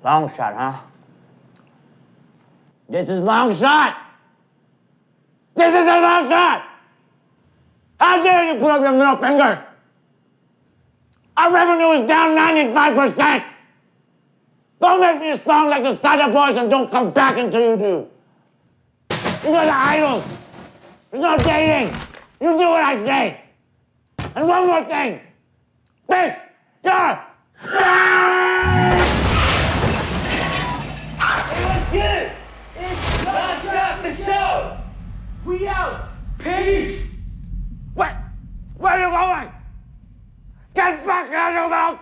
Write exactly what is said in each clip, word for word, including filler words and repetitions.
Long shot, huh? This is long shot! This is a long shot! How dare you put up your middle fingers? Our revenue is down ninety-five percent! Don't make me sound like the Starter Boys and don't come back until you do. You guys are idols. There's no dating. You do what I say. And one more thing. Bitch, you're... Let's get it! It's Last Shot the Show! We out! Peace! Wait! Where are you going? Get back here, you little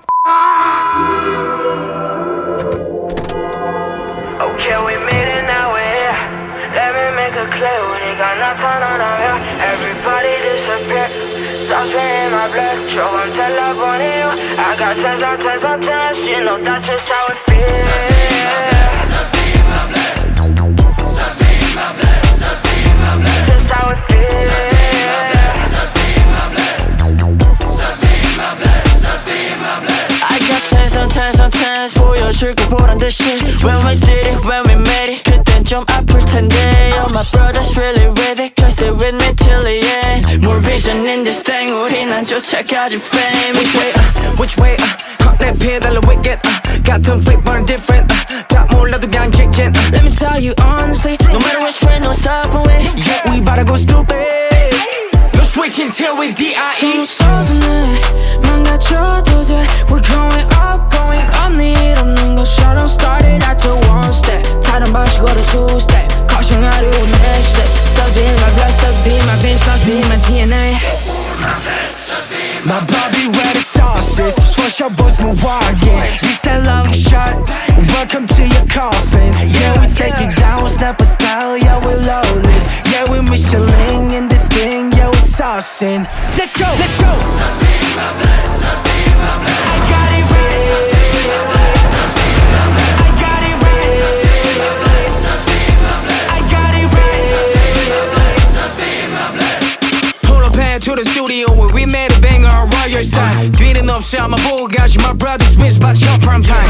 Okay, we made it, now we're here. Let me make it clear, we ain't got no time on our hair. Everybody disappear. Stop spinning my blood. Show them tell up on you. I got tens on tens on tens. You know that's just how it feels. Just be my bless. Just be my bless. Just be my bless. Just how it feels. Just be my bless. Just be my bless. Just be my bless. I got tens on tens on tens 보여줄게 보란 듯이 When we did it, when we made it 그땐 좀 아플 텐데 All my brothers really with it Cause they with me till the end More vision in this thing 우린 안 쫓아가지 fame Which way, uh, which way, uh 내 페달로 wicked, uh 같은 flip burn different, uh 다 몰라도 그냥 직진, uh Let me tell you honestly No matter which way, no stopping we Yeah, we bout to go stupid No switch until we D I E 서둘러 망가져도 돼 We're going up, going up need 없는 것처럼 Started at the one step 다른 방식으로 two step 걱정하려 next step Sus be my blood, sus be my veins, sus be my D N A My body where the sauce is Push your boys move on, yeah This a long shot Welcome to your coffin Yeah, we take it down, snap a style Yeah, we're lawless Yeah, we Michelin in this thing Yeah, we saucing Let's go, let's go Just be my bless. Just be my bless. I got it right Just be my bless. I got it right Just be my bless. I got it right Just be my bless. Pull up head to the studio where we made a banger on Royal style 뒤는 없이 아마 보고 가시 My brothers wish about your prime time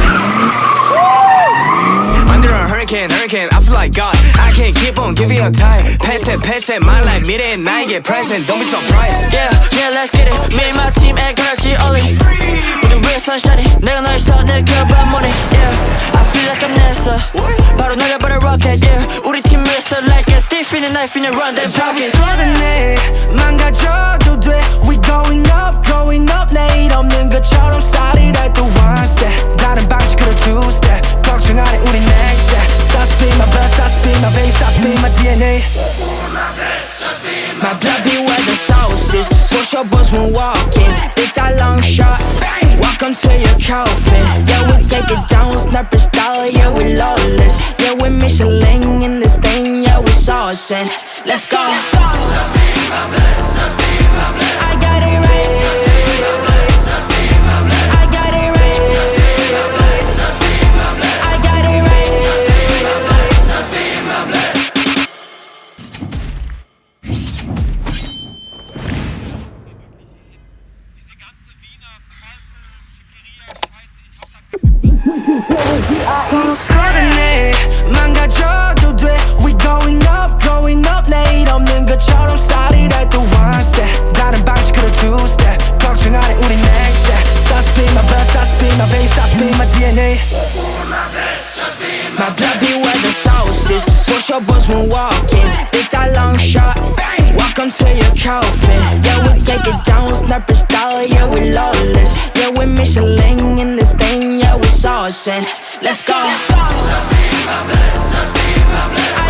Under a hurricane, hurricane, I feel like God I can't keep on giving you time Pass it, pass it, my life 미래엔 나에게 present Don't be surprised Yeah, yeah, let's get it Me and my team ain't 그렇지 only 모든 위에 sunshine 내가 널 써 느껴봐 morning Yeah, I feel like I'm NASA 바로 날려버려 rocket Yeah, 우리 팀 위에서 like a thief in a knife in a run They're pocket 쏟아내 망가져도 돼 We going up, going up 내일 없는 것처럼 살이랄 또 one step 다른 방식으로 two step 걱정 안 해 우리 next step Sauce be my blood, sauce be my veins, sauce be my D N A My blood be where the sauce is Push your boys when walking It's that long shot Welcome to your coffin Yeah, we take it down, sniper style Yeah, we lawless Yeah, we Michelin in this thing Yeah, we saucing Let's go Just be my bless. Just be my bless. I got it right Just be my bless. I got it right Just be my bless. I got it right Just be my bless. Diese ganze Wiener Scheiße, ich hoffe, 망가져도 돼 We going up, going up 내일 없는 것처럼 살이랄 또 one step 다른 방식으로 two step 걱정 안 해 우리 next step Sauce be my blood, sauce be my veins, sauce be my D N A My blood be where the sauce is Push your boys when walking It's that long shot Welcome to your coffin Yeah, we take it down, sniper style Yeah, we lawless Yeah, we Michelin in this thing Yeah, we saucing Let's go Just be my bless. Just be my bless.